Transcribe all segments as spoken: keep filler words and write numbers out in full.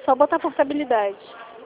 só botar portabilidade.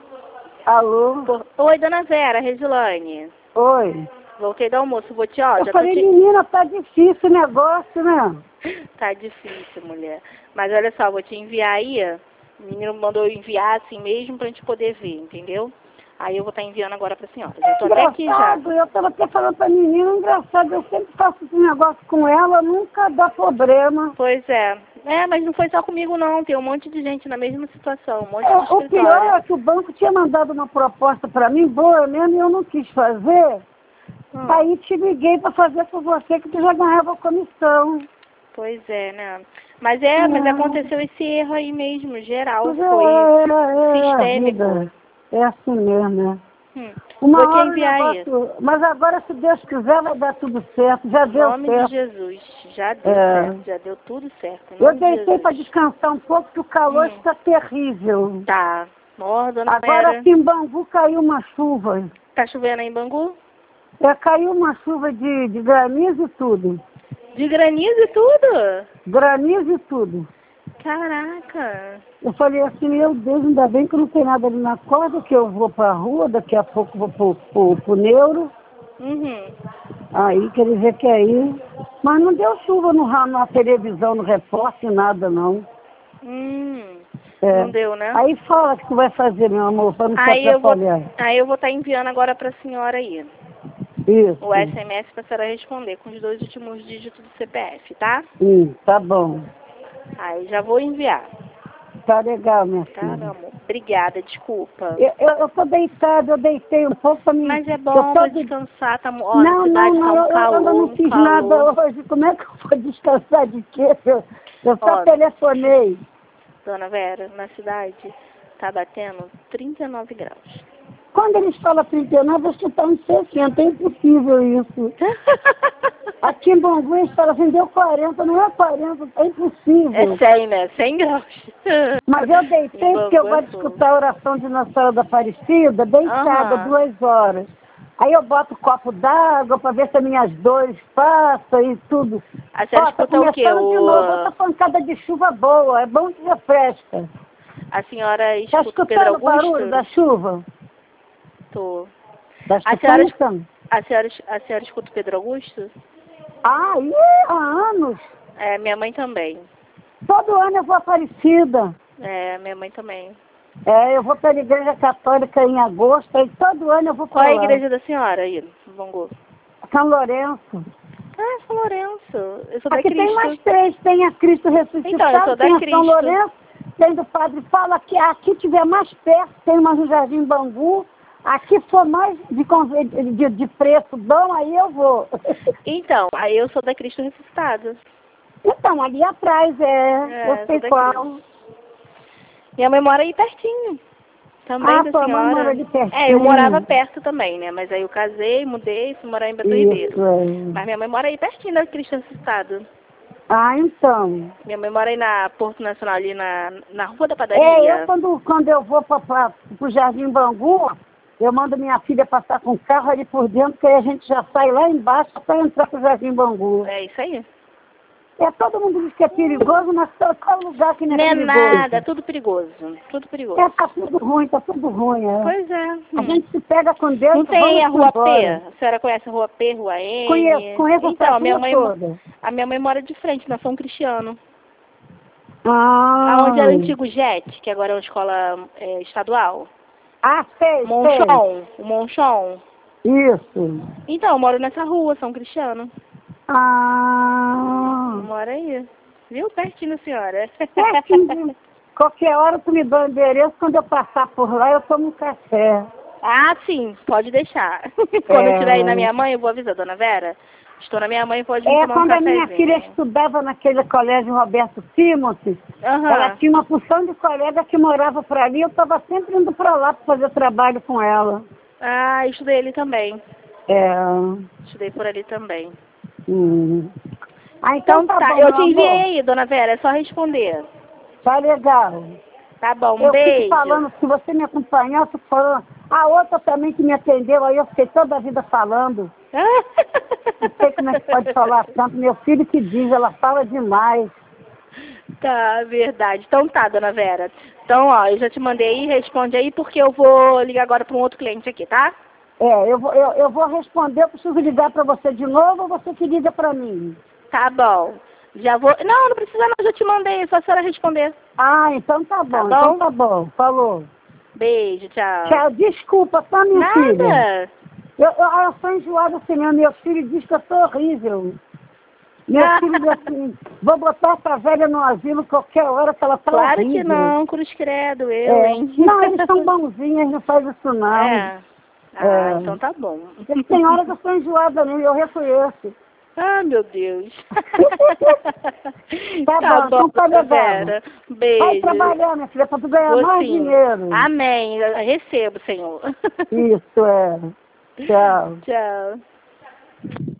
Alô? Por... Oi, dona Vera, Resilane. Oi. Voltei do almoço, vou te, ó, Eu já falei, tô te... menina, tá difícil o negócio, né? Tá difícil, mulher. Mas olha só, vou te enviar aí. O menino mandou eu enviar assim mesmo pra gente poder ver, entendeu? Aí eu vou estar enviando agora pra senhora. Já tô até aqui já. Engraçado, eu tava até falando pra menina, engraçado, eu sempre faço esse negócio com ela, nunca dá problema. Pois é. É, mas não foi só comigo não, tem um monte de gente na mesma situação, um monte É, de o escritório. pior é que o banco tinha mandado uma proposta pra mim, boa mesmo, e eu não quis fazer. Hum. Aí te liguei pra fazer por você, que tu já ganhava comissão. Pois é, né? Mas é, mas É. aconteceu esse erro aí mesmo, geral, Mas foi é, é, é a sistêmico. vida. É assim mesmo, né? Hum. Uma Vou te hora o enviar aí. negócio... Mas agora, se Deus quiser, vai dar tudo certo. Já Em deu nome de certo. Jesus, já deu É. certo, já deu tudo certo. Em Eu nome de deitei para Jesus. descansar um pouco, porque o calor Hum. está terrível. Tá. Ó, dona Agora Vera. aqui em Bangu caiu uma chuva. Tá chovendo aí em Bangu? É, caiu uma chuva de, de granizo e tudo. De granizo e tudo? Granizo e tudo. Caraca. Eu falei assim, meu Deus, ainda bem que eu não tenho nada ali na corda, que eu vou para a rua, daqui a pouco vou pro, pro, pro neuro. Uhum. Aí, quer dizer que aí... Mas não deu chuva no, ra- na televisão, no repórter, nada não. Hum. É. Não deu, né? Aí fala que tu vai fazer, meu amor, para não te Aí eu vou, atrapalhar. aí eu vou estar enviando agora pra senhora aí. Isso. O S M S pra senhora responder com os dois últimos dígitos do C P F, tá? Hum, tá bom. Aí já vou enviar. Tá legal, minha Tá, filha. meu amor? Obrigada, desculpa. Eu, eu, eu tô deitada, eu deitei um pouco pra mim. Mas é Eu bom tô pra de... descansar, tá, ó, na Não, não, cidade tá não, um eu, eu, eu calor, não um fiz calor. nada hoje. Como é que eu vou descansar de quê? Eu, eu só Ó, telefonei. dona Vera, na cidade tá batendo trinta e nove graus. Quando eles falam trinta e nove, acho que tá uns sessenta. É impossível isso. Aqui em Bangu eles falam assim, deu quarenta, não é quarenta, é impossível. É cem, né? cem graus. Mas eu deitei Em porque eu Bangu é gosto de fogo. escutar a oração de Nossa Senhora da Aparecida, deitada, Aham. duas horas. Aí eu boto um copo d'água para ver se as minhas dores passam e tudo. A senhora Ó, tá escuta o quê? começando de novo, O... outra pancada de chuva boa, é bom que refresca. A senhora Tá escuta o Pedro escutando o barulho Augusto? da chuva? Tô. Tá A senhora, escutando, então? a senhora, a senhora escuta o Pedro Augusto? Ah, ih, há anos. É, minha mãe também. Todo ano eu vou Aparecida. É, minha mãe também. É, eu vou para a igreja católica em agosto, aí todo ano eu vou Qual para é a lá. igreja da senhora aí, no Bangu? São Lourenço. Ah, São Lourenço. Eu sou da Aqui tem mais Cristo. três, tem a Cristo ressuscitado, Então, eu sou da tem a São Cristo. Lourenço, tem do Padre Paulo, aqui, aqui tiver mais perto, tem uma no Jardim Bangu, aqui for mais de, conve- de, de preço bom, aí eu vou. Então, aí eu sou da Cristo ressuscitado. Então, ali atrás, é, É, eu sou sei da qual. Cristo. Minha mãe mora aí pertinho. Também Ah, da tua mãe senhora. mora ali pertinho. É, eu morava perto também, né? Mas aí eu casei, mudei, fui morar em Beto Ribeiro. Isso, é. Mas minha mãe mora aí pertinho da Cristo ressuscitado. Ah, então. Minha mãe mora aí na Porto Nacional, ali na, na Rua da É, Padaria. eu quando, quando eu vou para o Jardim Bangu, eu mando minha filha passar com o carro ali por dentro, que aí a gente já sai lá embaixo para entrar para o Jardim Bangu. É isso aí. É, todo mundo diz que é perigoso, mas qual qual lugar que não é Não é perigoso? nada, é tudo perigoso. Tudo perigoso. É, tá tudo ruim, tá tudo ruim, é. Pois é. A Hum. gente se pega com Deus, Não tem vamos a Rua P? embora. A senhora conhece a Rua P, Rua N? Conheço, conheço Então, essa a minha rua mãe, toda. a minha mãe mora de frente, na São Cristiano. Ah, Aonde era o antigo Jet, que agora é uma escola é, estadual. ah, sei, Monchon, o Monchon. sei. Isso. Então, eu moro nessa rua, São Cristiano. Ah, Mora aí. Viu? Pertinho, senhora. pertinho. Qualquer hora tu me dá o endereço, quando eu passar por lá eu tomo um café. Ah, sim, pode deixar. Quando eu É, estiver aí na minha mãe, eu vou avisar, dona Vera. Estou na minha mãe, pode vir é tomar um quando a minha cafezinho. filha estudava naquele colégio Roberto Simons, Aham. ela tinha uma porção de colega que morava por ali, eu estava sempre indo para lá para fazer trabalho com ela. Ah, eu estudei ali também. É, Estudei por ali também. hum. Ah, então, Então tá, tá, bom, eu meu te enviei amor. aí, dona Vera, é só responder. Tá legal. Tá bom, um Eu fico beijo. falando, se você me acompanhar, eu fico falando. A outra também que me atendeu, aí eu fiquei toda a vida falando. Não sei como é que pode falar tanto. Meu filho que diz, ela fala demais. Tá, verdade. Então tá, dona Vera. Então, ó, eu já te mandei, responde aí, porque eu vou ligar agora para um outro cliente aqui, tá? É, eu vou, eu, eu vou responder, eu preciso ligar para você de novo ou você que liga para mim? Tá bom. Já vou... Não, não precisa não, já te mandei, é só a senhora responder. Ah, então tá bom, Tá bom? então tá bom. Falou. Beijo, tchau. Tchau, desculpa, tá, minha filha? Nada. Eu, eu, eu sou enjoada assim mesmo, meu filho diz que eu sou horrível. Meu filho diz assim, vou botar essa velha no asilo qualquer hora que ela tá Claro horrível. que não, cruz credo, eu, É. hein? Não, eles são bonzinhos, não faz isso não. É. Ah, É. então tá bom. Tem hora que eu sou enjoada mesmo, eu reconheço. Ah, meu Deus. Tá, Tá bom, então tá dona legal. Vera. Beijo. Vai trabalhar, minha filha, pra tu ganhar Vou mais sim. dinheiro. Amém. Eu recebo, Senhor. Isso, é. Tchau. Tchau.